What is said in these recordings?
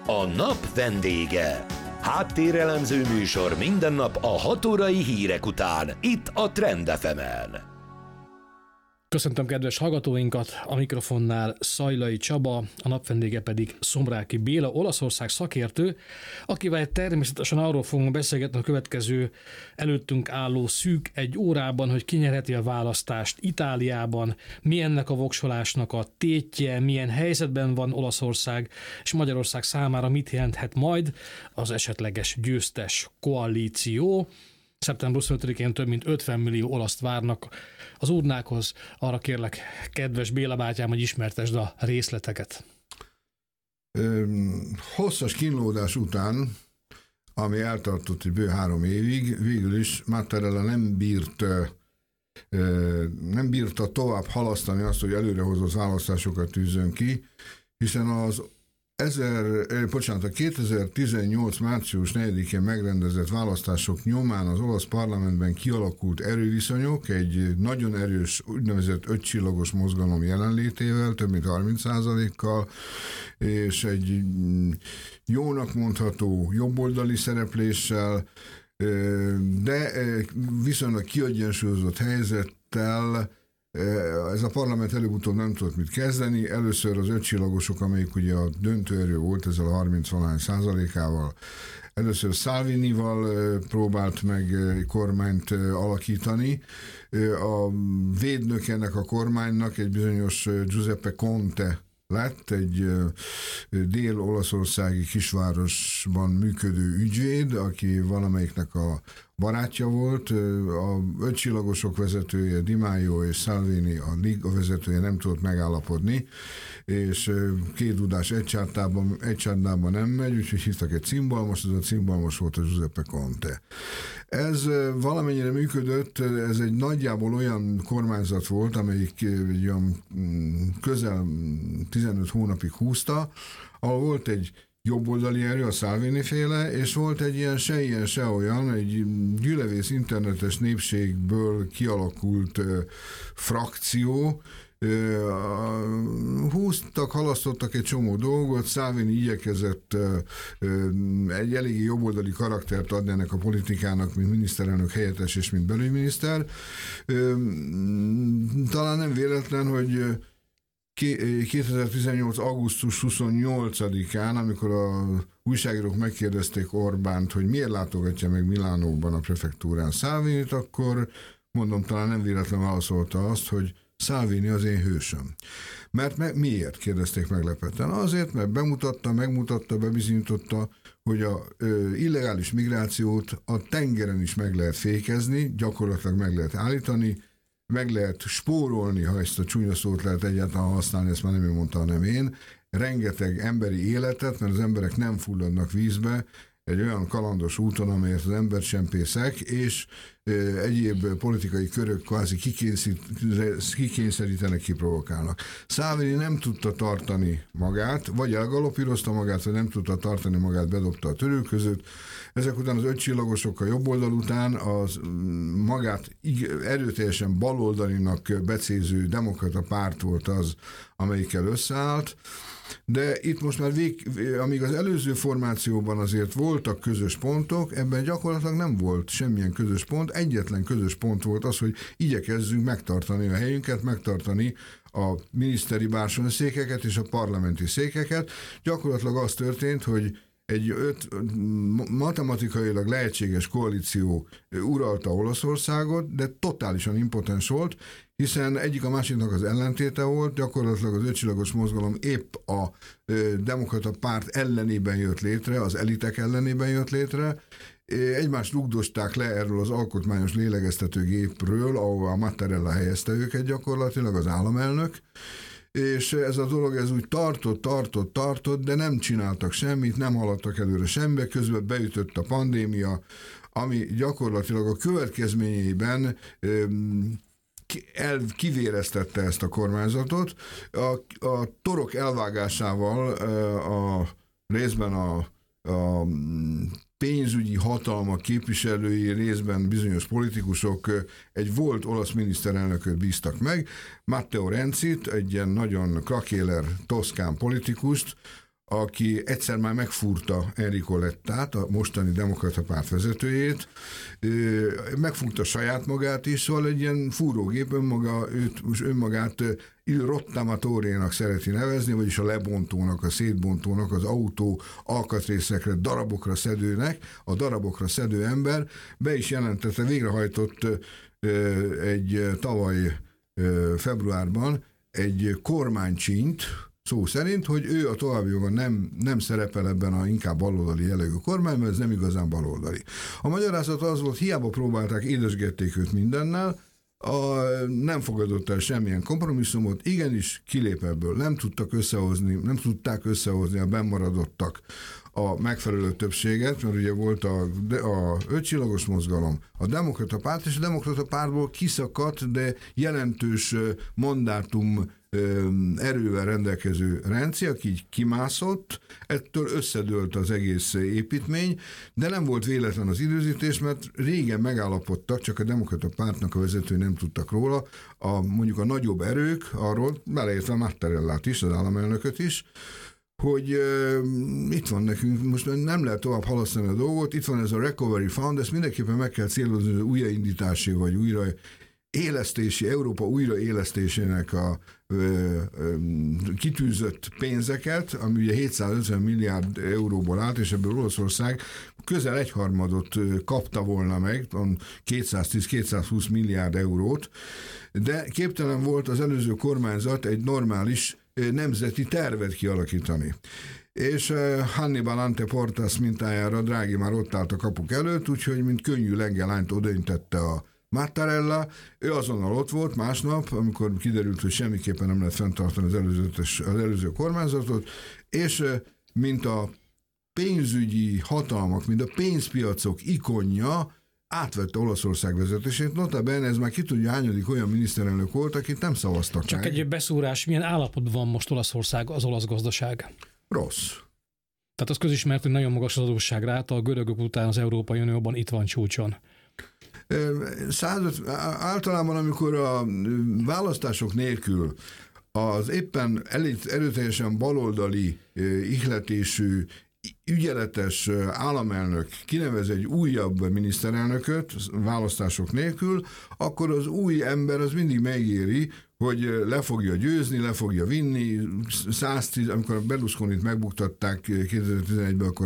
A nap vendége. Háttérelemző műsor minden nap a 6 órai hírek után, itt a Trend FM-en. Köszöntöm kedves hallgatóinkat, a mikrofonnál Szajlai Csaba, a nap vendége pedig Szomráki Béla, Olaszország szakértő, akivel természetesen arról fogunk beszélgetni a következő előttünk álló szűk egy órában, hogy ki nyerheti a választást Itáliában, mi ennek a voksolásnak a tétje, milyen helyzetben van Olaszország és Magyarország számára, mit jelenthet majd az esetleges győztes koalíció. Szeptember 25-én több mint 50 millió olaszt várnak az urnákhoz. Arra kérlek, kedves Béla bátyám, hogy ismertesd a részleteket. Hosszas kínlódás után, ami eltartott egy bő 3 évig, végül is Mattarella nem bírta tovább halasztani azt, hogy előrehozott választásokat tűzön ki, hiszen a 2018. március 4-én megrendezett választások nyomán az olasz parlamentben kialakult erőviszonyok egy nagyon erős úgynevezett 5 csillagos mozgalom jelenlétével, több mint 30%-kal, és egy jónak mondható jobboldali szerepléssel, de viszonylag kiegyensúlyozott helyzettel. Ez a parlament előbb-utóbb nem tudott mit kezdeni. Először az 5 csillagosok, amelyik ugye a döntőerő volt ezzel a 30%-ával, először Salvinival próbált meg kormányt alakítani. A védnök ennek a kormánynak egy bizonyos Giuseppe Conte lett, egy dél-olaszországi kisvárosban működő ügyvéd, aki valamelyiknek a barátja volt. A 5 csillagosok vezetője, Di Maio és Salvini, a Liga vezetője nem tudott megállapodni, és két dudás egy csárdában nem megy, úgyhogy hívtak egy cimbalmos, ez a cimbalmos volt a Giuseppe Conte. Ez valamennyire működött, ez egy nagyjából olyan kormányzat volt, amelyik egy olyan közel 15 hónapig húzta, ahol volt egy jobboldali erő, a Salvini féle, és volt egy ilyen se olyan, egy gyülevész internetes népségből kialakult frakció. Halasztottak egy csomó dolgot, Salvini igyekezett egy eléggé jobboldali karaktert adni ennek a politikának, mint miniszterelnök helyettes és mint belügyminiszter. Talán nem véletlen, hogy 2018. augusztus 28-án, amikor a újságírók megkérdezték Orbánt, hogy miért látogatja meg Milánóban a prefektúrán Salvinit, akkor mondom, talán nem véletlenül válaszolta azt, hogy Salvini az én hősöm. Mert miért? Kérdezték meglepetten. Azért, mert megmutatta, bebizonyította, hogy a illegális migrációt a tengeren is meg lehet fékezni, gyakorlatilag meg lehet állítani, meg lehet spórolni, ha ezt a csúnya szót lehet egyáltalán használni, ezt már nem ő mondta, hanem én, rengeteg emberi életet, mert az emberek nem fulladnak vízbe egy olyan kalandos úton, amelyet az embercsempészek és egyéb politikai körök kvázi kikényszerítenek, kiprovokálnak. Salvini nem tudta tartani magát, vagy elgalopírozta magát, vagy nem tudta tartani magát, bedobta a törők között. Ezek után az 5 csillagosok a jobb oldal után az magát erőteljesen baloldalinak becéző demokrata párt volt az, amelyikkel összeállt. De itt most már amíg az előző formációban azért voltak közös pontok, ebben gyakorlatilag nem volt semmilyen közös pont. Egyetlen közös pont volt az, hogy igyekezzünk megtartani a helyünket, megtartani a miniszteri bársonyszékeket és a parlamenti székeket. Gyakorlatilag az történt, hogy egy matematikailag lehetséges koalíció uralta Olaszországot, de totálisan impotens volt, hiszen egyik a másiknak az ellentéte volt, gyakorlatilag az 5 csillagos mozgalom épp a demokrata párt ellenében jött létre, az elitek ellenében jött létre, egymást rugdosták le erről az alkotmányos lélegeztetőgépről, ahova a Mattarella helyezte őket gyakorlatilag, az államelnök, és ez a dolog ez úgy tartott, de nem csináltak semmit, nem haladtak előre semmibe, közben beütött a pandémia, ami gyakorlatilag a következményeiben kivéreztette ezt a kormányzatot. A torok elvágásával részben a pénzügyi hatalmak képviselői, részben bizonyos politikusok egy volt olasz miniszterelnököt bíztak meg, Matteo Renzit, egy ilyen nagyon krakéler, toszkán politikust, aki egyszer már megfúrta Enrico Lettát, a mostani demokrata párt vezetőjét, megfúrta saját magát is, szóval egy ilyen fúrógép önmagát Il rottamatórénak szereti nevezni, vagyis a lebontónak, a szétbontónak, az autó alkatrészekre, darabokra szedőnek, a darabokra szedő ember be is jelentette, végrehajtott egy tavaly februárban egy kormánycsínyt, szó szerint, hogy ő a továbbiakban nem szerepel ebben a inkább baloldali jellegű kormányban, ez nem igazán baloldali. A magyarázat az volt, hiába próbálták, édesgették őt mindennel, nem fogadott el semmilyen kompromisszumot, igenis kilép ebből, nem tudták összehozni a bennmaradottak a megfelelő többséget, mert ugye volt a 5 csillagos mozgalom, a demokrata párt, és a demokrata pártból kiszakadt, de jelentős mandátum erővel rendelkező rendszer, aki így kimászott, ettől összedőlt az egész építmény, de nem volt véletlen az időzítés, mert régen megállapodtak, csak a demokrata pártnak a vezetői nem tudtak róla, mondjuk a nagyobb erők arról, beleértve Mattarellát is, az államelnököt is, hogy itt van nekünk, most nem lehet tovább halasztani a dolgot, itt van ez a Recovery Fund, ezt mindenképpen meg kell célozni, az újraindítási vagy újraélesztési, Európa újraélesztésének a kitűzött pénzeket, ami ugye 750 milliárd euróból állt, és ebből Olaszország közel egyharmadot kapta volna meg, 210-220 milliárd eurót, de képtelen volt az előző kormányzat egy normális nemzeti tervet kialakítani. És Hannibal Ante Portas mintájára Draghi már ott állt a kapuk előtt, úgyhogy mint könnyű lengelányt odaintette a Mattarella, ő azonnal ott volt másnap, amikor kiderült, hogy semmiképpen nem lehet fenntartani az előző kormányzatot, és mint a pénzügyi hatalmak, mint a pénzpiacok ikonja, átvette Olaszország vezetését, notabene ez már ki tudja hányadik olyan miniszterelnök volt, akit nem szavaztak Csak meg. egy beszúrás, milyen állapotban van most Olaszország, az olasz gazdaság? Rossz. Tehát az közismert, hogy nagyon magas az adósság ráta, a görögök után az Európai Unióban itt van csúcson. Általában, amikor a választások nélkül az éppen erőteljesen baloldali ihletésű ügyeletes államelnök kinevez egy újabb miniszterelnököt választások nélkül, akkor az új ember az mindig megéri, hogy le fogja győzni, le fogja vinni, 110, amikor a Berlusconit megbuktatták 2011-ben, akkor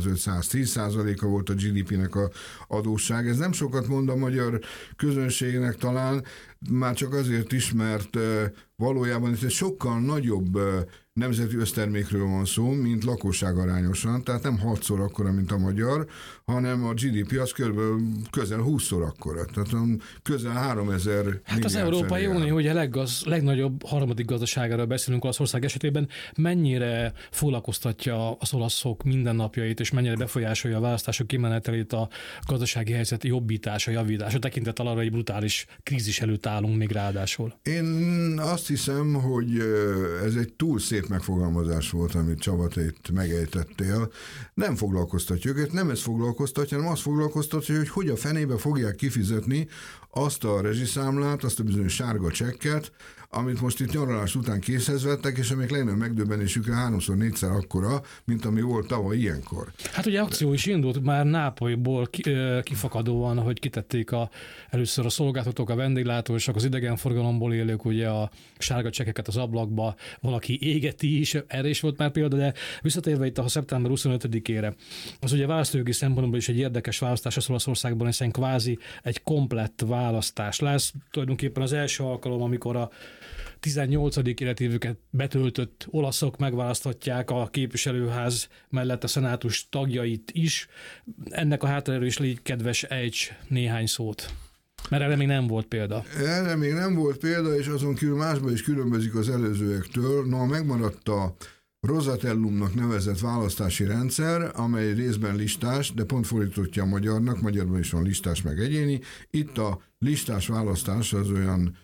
105-110%-a volt a GDP-nek a adósság. Ez nem sokat mond a magyar közönségnek talán, már csak azért is, mert valójában itt egy sokkal nagyobb nemzeti össztermékről van szó, mint lakosságarányosan, tehát nem 6-szor akkora, mint a magyar, hanem a GDP az közel 20-szor akkora, tehát közel 3000 milliárd. Hát az Európai Unió ugye legnagyobb harmadik gazdaságáról beszélünk Olaszország esetében, mennyire foglalkoztatja az olaszok mindennapjait, és mennyire befolyásolja a választások kimenetelét a gazdasági helyzet jobbítása, javítása, tekintettel arra, hogy brutális krízis előtt állunk még ráadásul. Én azt hiszem, hogy ez egy túl szép megfogalmazás volt, amit Csaba, te itt megejtettél. Nem foglalkoztatja őket, nem ez foglalkoztatja, hanem azt foglalkoztatja, hogy a fenébe fogják kifizetni azt a rezsiszámlát, azt a bizonyos sárga csekket, amit most itt nyaralás után készhez vettek, és amik legnagyobb megdöbbenésükre 3-4-szer akkora, mint ami volt tavaly ilyenkor. Hát ugye akció is indult már Nápolyból kifakadóan, hogy kitették először a szolgáltatók, a vendéglátósok, az idegenforgalomból élők ugye a sárga csekkeket az ablakba, valaki égeti is, erre is volt már példa, de visszatérve itt a szeptember 25-ére, az ugye választójogi szempontból is egy érdekes választás az Olaszországban, hiszen kvázi egy komplett választás lesz. Tulajdonképpen az első alkalom, amikor a 18. életévüket betöltött olaszok megválaszthatják a képviselőház mellett a szenátus tagjait is. Ennek a hátteréről is légy kedves, ejts néhány szót. Mert erre még nem volt példa. Erre még nem volt példa, és azon kívül másban is különbözik az előzőektől. Megmaradt a Rosatellumnak nevezett választási rendszer, amely részben listás, de pont fordítottja a magyarban is van listás meg egyéni. Itt a listás választás az olyan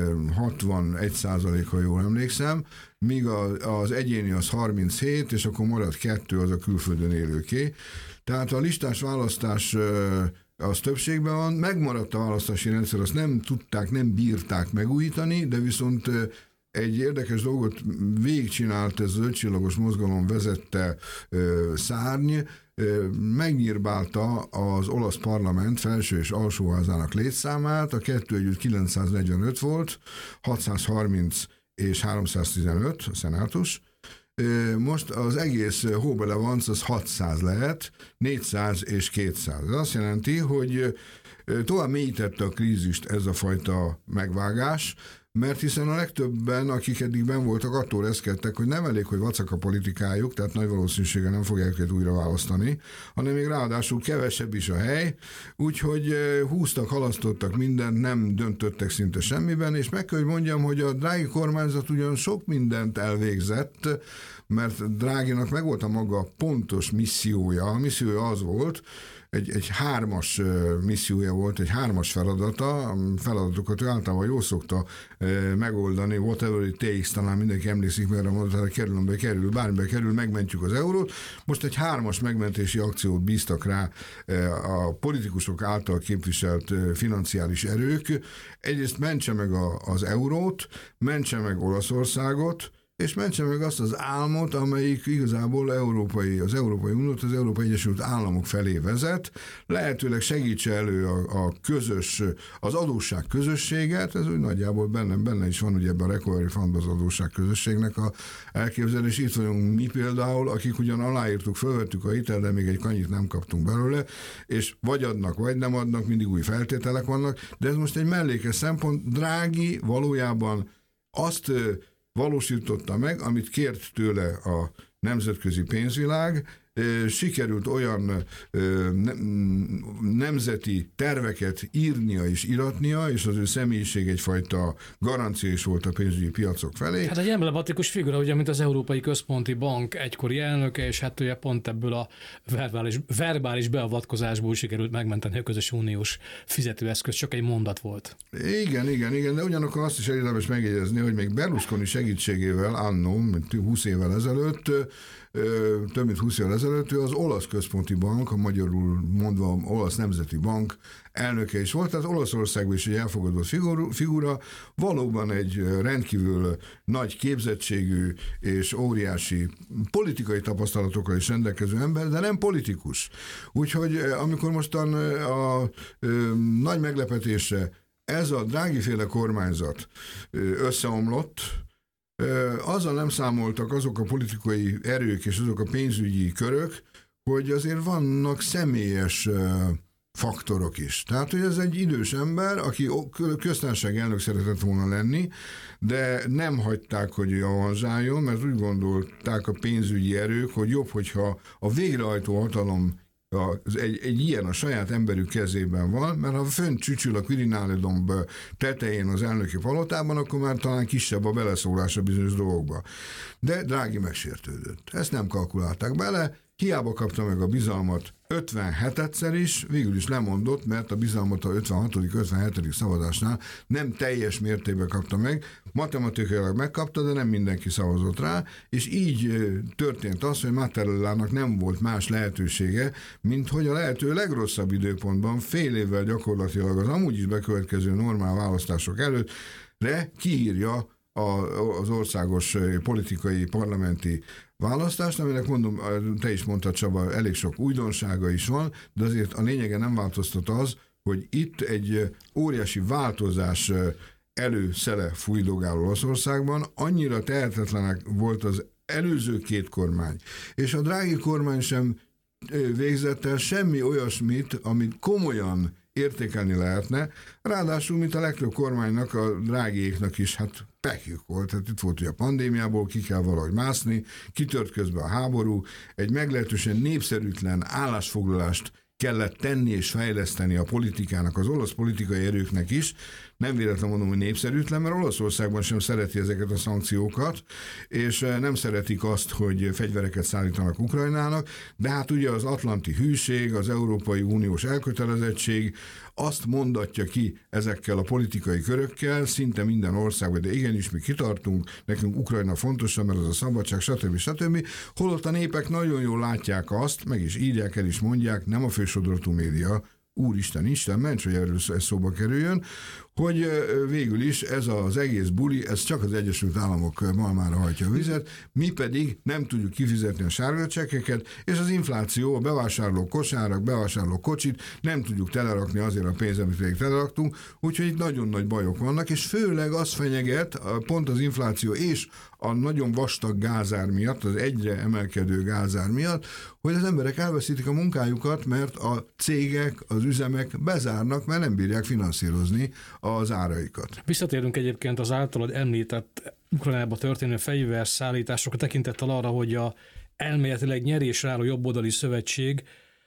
61%, ha jól emlékszem, míg az egyéni az 37, és akkor marad 2, az a külföldön élőké. Tehát a listás választás az többségben van, megmaradt a választási rendszer, azt nem bírták megújítani, de viszont egy érdekes dolgot végigcsinált ez az ötcsillagos mozgalom vezette szárny, megnyírbálta az olasz parlament felső és alsóházának létszámát, a 945 volt, 630 és 315 a szenátus. Most az egész hóbelevanc az 600 lehet, 400 és 200. Ez azt jelenti, hogy tovább mélyítette a krízist ez a fajta megvágás, mert hiszen a legtöbben, akik eddig benn voltak, attól reszkedtek, hogy nem elég, hogy vacak a politikájuk, tehát nagy valószínűséggel nem fogják őket újra választani, hanem még ráadásul kevesebb is a hely, úgyhogy húztak, halasztottak mindent, nem döntöttek szinte semmiben, és meg kell, hogy mondjam, hogy a Draghi kormányzat ugyan sok mindent elvégzett, mert Draghinak megvolt a maga pontos missziója. A missziója az volt, egy hármas missziója volt, egy hármas feladata, a feladatokat általában jól szokta megoldani, whatever it takes, talán mindenki emlékszik, mert a mondat, kerül, bármibe kerül, megmentjük az eurót. Most egy hármas megmentési akciót bíztak rá a politikusok által képviselt financiális erők. Egyrészt mentse meg az eurót, mentse meg Olaszországot, és mentse meg azt az álmot, amelyik igazából az Európai Uniót, az Európai Egyesült Államok felé vezet, lehetőleg segítse elő az adósság közösséget, ez úgy nagyjából benne is van ugye ebben a Recovery Fundban az adósság közösségnek a elképzelés. Itt vagyunk mi például, akik ugyan aláírtuk, fölvettük a hitelt, de még egy kanyit nem kaptunk belőle, és vagy adnak, vagy nem adnak, mindig új feltételek vannak, de ez most egy mellékes szempont. Draghi valójában azt valósította meg, amit kért tőle a nemzetközi pénzvilág, sikerült olyan nemzeti terveket írnia és iratnia, és az ő személyiség egyfajta garancia is volt a pénzügyi piacok felé. Hát egy emblematikus figura, ugye, mint az Európai Központi Bank egykori elnöke, és hát ugye pont ebből a verbális beavatkozásból sikerült megmenteni a közös uniós fizetőeszköz, csak egy mondat volt. Igen, de ugyanakkor azt is érdemes megjegyezni, hogy még Berlusconi segítségével annó, 20 évvel ezelőtt, több mint 20 évvel ezelőtt ő az Olasz Központi Bank, a magyarul mondva Olasz Nemzeti Bank elnöke is volt, tehát Olaszországban is egy elfogadott figura, valóban egy rendkívül nagy képzettségű és óriási politikai tapasztalatokkal is rendelkező ember, de nem politikus. Úgyhogy amikor mostan a nagy meglepetésre ez a Draghi-féle kormányzat összeomlott, azzal nem számoltak azok a politikai erők és azok a pénzügyi körök, hogy azért vannak személyes faktorok is. Tehát, hogy ez egy idős ember, aki köztársasági elnök szeretett volna lenni, de nem hagyták, hogy avanzsáljon, mert úgy gondolták a pénzügyi erők, hogy jobb, hogyha a végrehajtó hatalom egy ilyen a saját emberük kezében van, mert ha fönt csücsül a Quirinale-domb tetején az elnöki palotában, akkor már talán kisebb a beleszólása bizonyos dolgokba. De Draghi megsértődött. Ezt nem kalkulálták bele, hiába kapta meg a bizalmat 57-szer is, végül is lemondott, mert a bizalmat a 56., 57. szavazásnál nem teljes mértékben kapta meg, matematikailag megkapta, de nem mindenki szavazott rá, és így történt az, hogy Mattarellának nem volt más lehetősége, mint hogy a lehető legrosszabb időpontban, fél évvel gyakorlatilag az amúgy is bekövetkező normál választások előtt kiírja az országos politikai parlamenti választást, aminek mondom, te is mondtad, Csaba, elég sok újdonsága is van, de azért a lényege nem változtat az, hogy itt egy óriási változás előszele fújdogál Olaszországban, annyira tehetetlenek volt az előző két kormány, és a Draghi kormány sem végzett el semmi olyasmit, amit komolyan értékelni lehetne, ráadásul, mint a legtöbb kormánynak, a Draghiéknak is, hát pekjük volt, hát itt volt, hogy a pandémiából ki kell valahogy mászni, kitört közben a háború, egy meglehetősen népszerűtlen állásfoglalást kellett tenni és fejleszteni a politikának, az olasz politikai erőknek is. Nem véletlenül mondom, hogy népszerűtlen, mert Olaszországban sem szereti ezeket a szankciókat, és nem szeretik azt, hogy fegyvereket szállítanak Ukrajnának, de hát ugye az atlanti hűség, az Európai Uniós elkötelezettség azt mondatja ki ezekkel a politikai körökkel, szinte minden országban, de igenis mi kitartunk, nekünk Ukrajna fontosabb, mert az a szabadság, stb. Holott a népek nagyon jól látják azt, meg is írják, el is mondják, nem a fősodratú média, Úristen, Isten, ments, hogy erről szóba kerüljön, hogy végül is ez az egész buli, ez csak az Egyesült Államok malmára hajtja a vizet, mi pedig nem tudjuk kifizetni a sárga csekkeket, és az infláció, a bevásárló kosárak, bevásárló kocsit nem tudjuk telerakni azért a pénzt, amit még teleraktunk, úgyhogy itt nagyon nagy bajok vannak, és főleg az fenyeget, pont az infláció és a nagyon vastag gázár miatt, az egyre emelkedő gázár miatt, hogy az emberek elveszítik a munkájukat, mert a cégek, az üzemek bezárnak, mert nem bírják finanszírozni az áraikat. Visszatérünk egyébként az általad említett Ukrajnába történő fegyverszállításokra tekintettel arra, hogy a elméletileg nyerésre álló jobboldali szövetség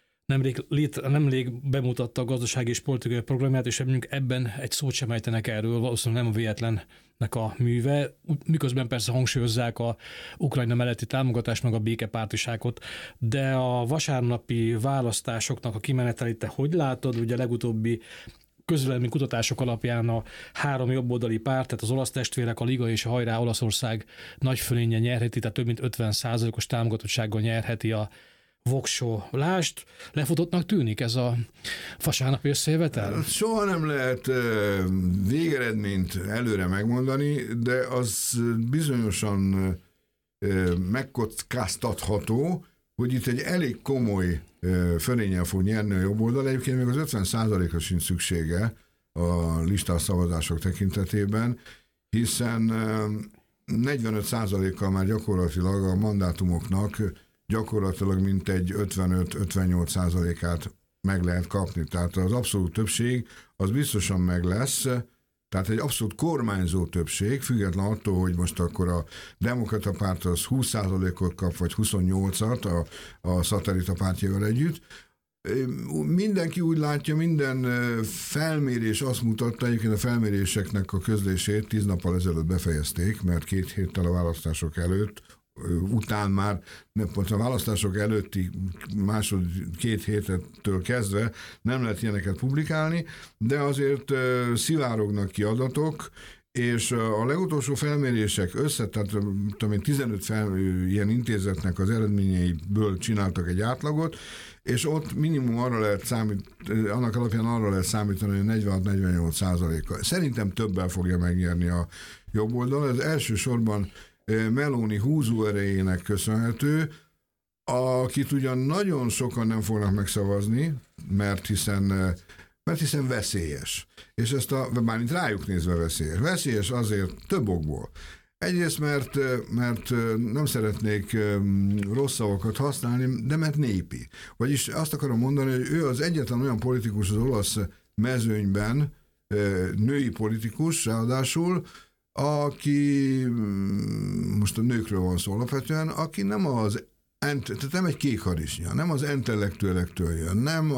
nemrég bemutatta a gazdasági és politikai programját, és ebben egy szót sem ejtenek erről, valószínűleg nem a véletlennek a műve, miközben persze hangsúlyozzák a Ukrajna melletti támogatást, meg a békepártiságot, de a vasárnapi választásoknak a kimenetelét te hogy látod? Ugye a legutóbbi közvélemény kutatások alapján a 3 jobboldali párt, tehát az Olasz Testvérek, a Liga és a Hajrá Olaszország nagyfölénye nyerheti, tehát több mint 50%-os támogatottsággal nyerheti a voksolást. Lefutottnak tűnik ez a vasárnapi összejövetel? Soha nem lehet végeredményt előre megmondani, de az bizonyosan megkockáztatható, hogy itt egy elég komoly fölénnyel fog nyerni a jobb oldal. Egyébként még az 50%-ra sincs szüksége a listás szavazások tekintetében, hiszen 45%-kal már gyakorlatilag a mandátumoknak gyakorlatilag mintegy 55-58%-át meg lehet kapni. Tehát az abszolút többség az biztosan meg lesz, tehát egy abszolút kormányzó többség, független attól, hogy most akkor a demokrata párt az 20%-ot kap, vagy 28-at a szatellita pártjával együtt. Mindenki úgy látja, minden felmérés azt mutatta, egyébként a felméréseknek a közlését 10 nappal ezelőtt befejezték, mert 2 héttel a választások előtt, után már, a választások előtti 2 hétettől kezdve nem lehet ilyeneket publikálni, de azért szivárognak ki adatok, és a legutolsó felmérések tehát 15 ilyen intézetnek az eredményeiből csináltak egy átlagot, és ott minimum annak alapján arra lehet számítani, hogy 46-48%-kal. Szerintem többel fogja megnyerni a jobb oldal. Ez elsősorban Meloni húzó erejének köszönhető, akit ugyan nagyon sokan nem fognak megszavazni, mert hiszen veszélyes. És bármint rájuk nézve veszélyes. Veszélyes azért több okból. Egyrészt, mert nem szeretnék rossz szavakat használni, de mert népi. Vagyis azt akarom mondani, hogy ő az egyetlen olyan politikus az olasz mezőnyben, női politikus ráadásul, aki, most a nőkről van szó alapvetően, aki tehát nem egy kék harisnya, nem az intellektuelektől jön, nem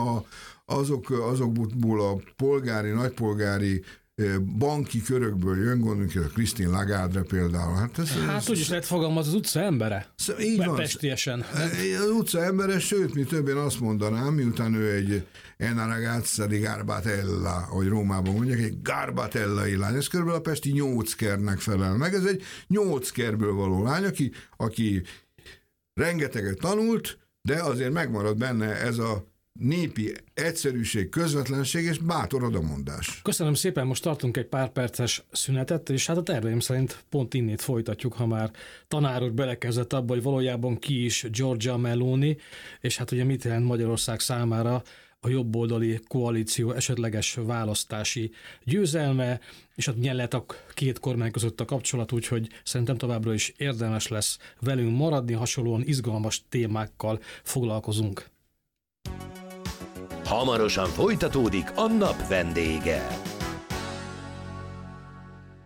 azokból a nagypolgári banki körökből jön, gondolunk a Christine Lagarde például. Hát úgy is lehet fogalmazni, az utca embere. Így van. Pestiesen. Az utca embere, sőt, mi többen azt mondanám, miután ő egy una ragazza di Garbatella, ahogy Rómában mondják, egy Garbatellai lány. Ez körülbelül a pesti Nyóckernek felel meg. Ez egy Nyóckerből való lány, aki rengeteget tanult, de azért megmarad benne ez a népi egyszerűség, közvetlenség és bátor odamondás. Köszönöm szépen, most tartunk egy pár perces szünetet, és hát a terveim szerint pont innét folytatjuk, ha már tanár úr belekezdett abba, hogy valójában ki is Giorgia Meloni, és hát ugye mit jelent Magyarország számára a jobboldali koalíció esetleges választási győzelme, és hát milyen lehet a 2 kormány között a kapcsolat, úgyhogy szerintem továbbra is érdemes lesz velünk maradni, hasonlóan izgalmas témákkal foglalkozunk. Hamarosan folytatódik a nap vendége.